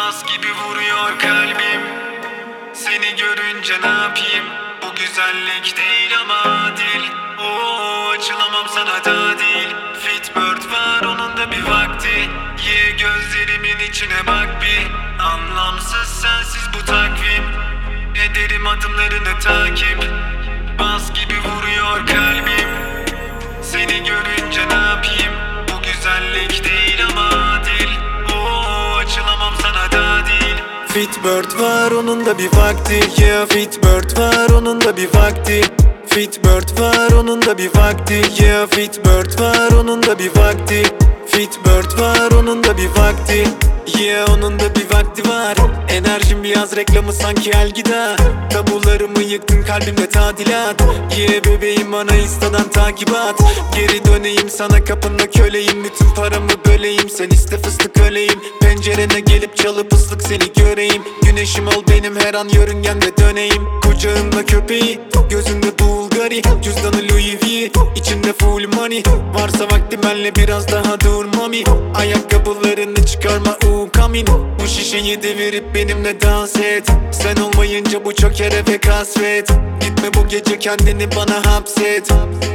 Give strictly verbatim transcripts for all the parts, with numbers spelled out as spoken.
Bas gibi vuruyor kalbim. Seni görünce ne yapayım? Bu güzellik değil ama dil. Oo, açılamam sana da değil. Fitbird var, onun da bir vakti. Ye gözlerimin içine bak bir. Anlamsız sensiz bu takvim. Ederim adımlarını takip. Bas gibi vuruyor kalbim. Seni görünce ne yapayım? Bu güzellik değil ama dil. Oo, açılamam sana da değil. Fitbird var, onun da bir vakti. Yeah, Fitbird var, onun da bir vakti. Fitbird var, onun da bir vakti. Yeah, Fitbird var, onun da bir vakti. Fitbird var, onun da bir vakti. Yeah, onun da bir vakti var. Enerjim biraz reklamı sanki Elgida. Tabularımı yıktın, kalbimde tadilat. Yeah bebeğim, bana instadan takip at. Geri döneyim sana, kapında köleyim. Bütün paramı böleyim, sen iste fıstık öleyim. Pencerene gelip çalıp ıslık seni göreyim. Güneşim ol benim, her an yörüngende döneyim. Kucağında köpeği, gözünde Bulgari. Cüzdanı Louis V, içinde full money. Varsa vakti benle biraz daha dur mami. Ayakkabılarını çıkarma u kamin. Bu şişeyi devirip benimle dans et. Sen olmayınca bu çok eve kasvet. Gitme bu gece, kendini bana hapset.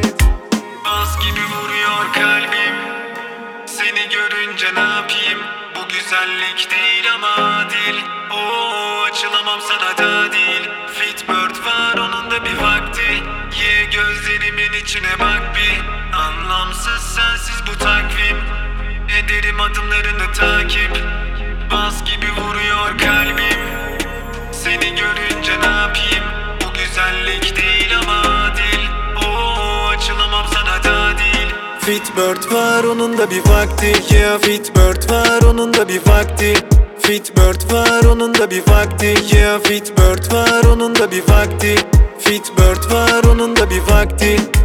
Bas gibi vuruyor kalbim. Seni görünce ne yapayım? Bu güzellik değil ama dil. Oo, açılamam sana da değil. Fitbird var, onun da bir vakti. Ye gözlerimin içine bak bir. Anlamsız sensiz bu takvim. Ederim adımlarını takip. Bas gibi vuruyor kalbim. Seni görünce ne yapayım? Bu güzellik değil ama dil. Oo, açılamam sana da değil. Fitbird var, onun da bir vakti. Yeah, Fitbird var, onun da bir vakti. Fitbird var, onun da bir vakti. Yeah, Fitbird var, onun da bir vakti. Fitbird var, onun da bir vakti.